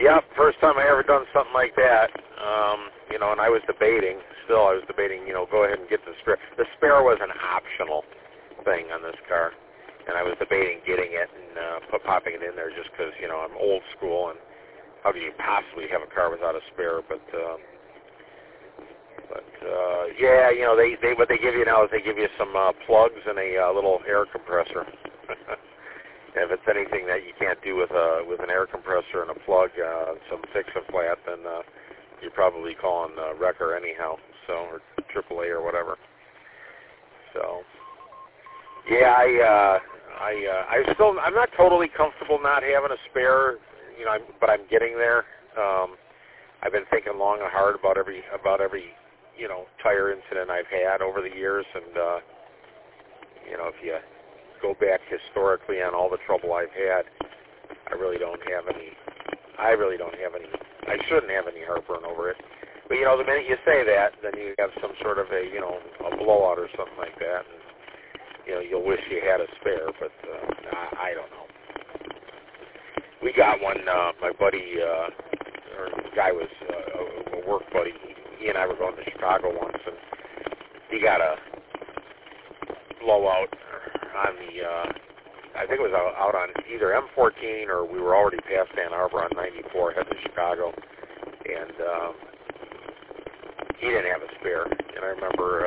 Yep, first time I ever done something like that. And I was debating, go ahead and get the spare. The spare was an optional thing on this car, and I was debating getting it and popping it in there just because, I'm old school, and how could you possibly have a car without a spare? But what they give you now is they give you some plugs and a little air compressor. If it's anything that you can't do with an air compressor and a plug, some fix and flat, then you're probably calling Wrecker anyhow, or AAA or whatever. So, yeah, I'm not totally comfortable not having a spare, but I'm getting there. I've been thinking long and hard about every tire incident I've had over the years, and if you go back historically on all the trouble I've had, I shouldn't have any heartburn over it. But the minute you say that, then you have some sort of a blowout or something like that, and you'll wish you had a spare. But I don't know. We got one. My buddy, or the guy was a work buddy. He and I were going to Chicago once, and he got a blowout on the, I think it was out on either M14 or we were already past Ann Arbor on 94, heading to Chicago, and he didn't have a spare. And I remember,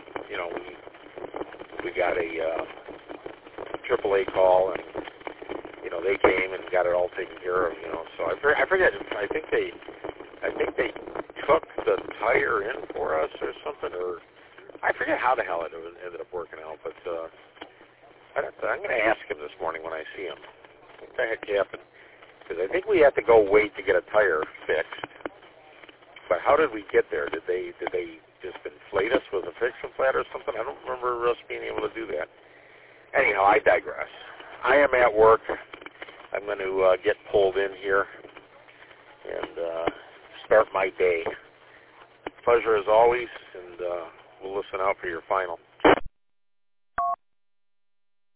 we got a AAA call, and they came and got it all taken care of. So I forget. I think they took the tire in for us or something, or I forget how the hell it ended up working out, but. I'm going to ask him this morning when I see him. What the heck happened? Because I think we had to go wait to get a tire fixed. But how did we get there? Did they just inflate us with a fix and flat or something? I don't remember us being able to do that. Anyhow, I digress. I am at work. I'm going to get pulled in here and start my day. Pleasure as always, and we'll listen out for your final.